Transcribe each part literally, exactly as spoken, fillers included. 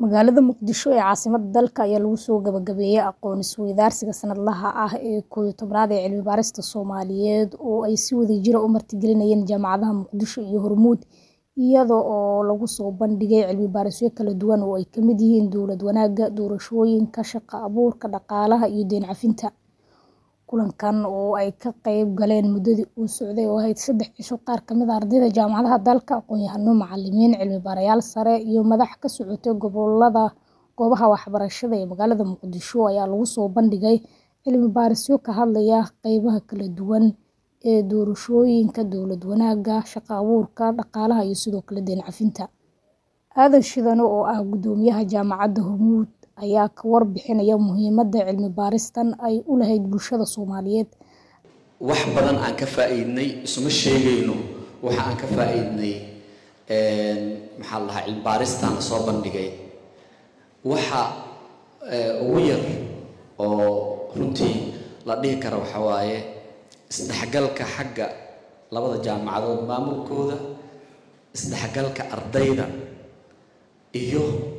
Magaalada Muqdisho ee caasimadda dalka ayaa lagu soo gabagabeeyay aqoon isweydaarsiga sanadlaha ah ee koow iyo tobnaad ee cilmi baarista Soomaaliyeed oo ay si wadajir ah u martigelinayeen jaamacadaha Muqdisho iyo Hormuud iyada oo lagu soo bandhigay cilmi baarisyo kala duwan oo ay ka mid yihiin dowlad wanaagga, doorashooyinka, shaqo abuurka, dhaqaalaha iyo deyn cafinta. Kulankan oo ay ka qayb galeen muddadii uu socday oo ahayd saddex cisho qaar ka mid ah ardayda jaamacadaha dalka, aqoon-yahano, macallimiin, cilmi baarayaal sare iyo madax ka socotay gobollada goobaha waxbarashada ee magaalada Muqdisho ayaa lagu soo bandhigay cilmi baarisyo ka hadlaya qaybaha kala duwan ee doorashooyinka, dowlad wanaagga, shaqo abuurka, dhaqaalaha iyo sidoo kale deyn cafinta. Aadan Shidano oo ah guddoomiyaha jaamacadda Hormuud ayaa ka warbixinaya muhiimadda cilmi baaristan ay u lahayd bulshada Soomaaliyeed. wax badan aan ka faa'iidnay isuma sheegayno waxa aan ka faa'iidnay een maxaa la dhahaa cilmi baaristan la soo bandhigay waxa ugu yar oo runtii la dhihi karo waxa waaye isdhexgalka xagga labada jaamacadood maamulkooda, isdhexgalka ardayda iyo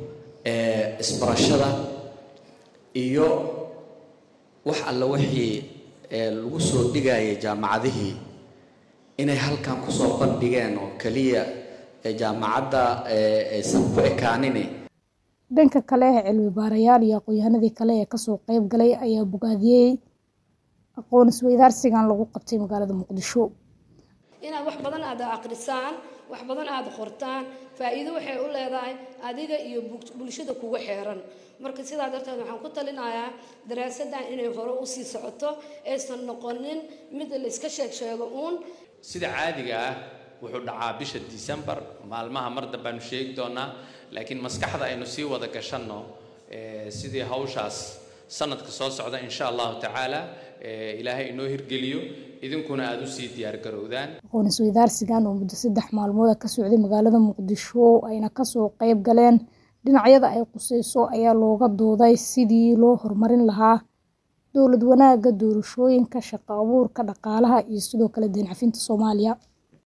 isbarashada iyo wax alla wixii lagu soo dhigayay jaamacadihii inay halkan ku soo bandhigeen oo kaliya jaamacadda aysan ku ekaanin. Dhanka kale cilmi baarayaal iyo aqoon-yahanadii kale ee ka soo qayb galay ayaa bogaadiyay aqoon isweydaarsigan lagu qabtay magaalada Muqdisho. inaad wax badan aad akhrisaan, wax badan aad qortaan, faa'iido waxay u leedahay adiga iyo bulshada kugu xeeran. marka sidaa darteed waxaan ku talinayaa daraasadan inay hore u sii socoto aysan noqonin mid la iska sheeg sheego uun. sida caadiga ah wuxuu dhacaa bisha December maalmaha mar dambe aanu sheegi doonaa, laakiin maskaxda aynu sii wada gashanno sidii hawshaas sanadka soo socda insha Allah tacaala ilaahay inoo hirgeliyo idinkuna aad u sii diyaar garowdaan. aqoon isweydaarsigan oo muddo saddex maalmood ka socday magaalada Muqdisho ayna ka soo qayb galeen dhinacyada ay qusayso ayaa looga dooday sidii loo horumarin lahaa dowlad wanaagga, doorashooyinka, shaqo abuurka, dhaqaalaha iyo sidoo kale deyn cafinta Soomaaliya.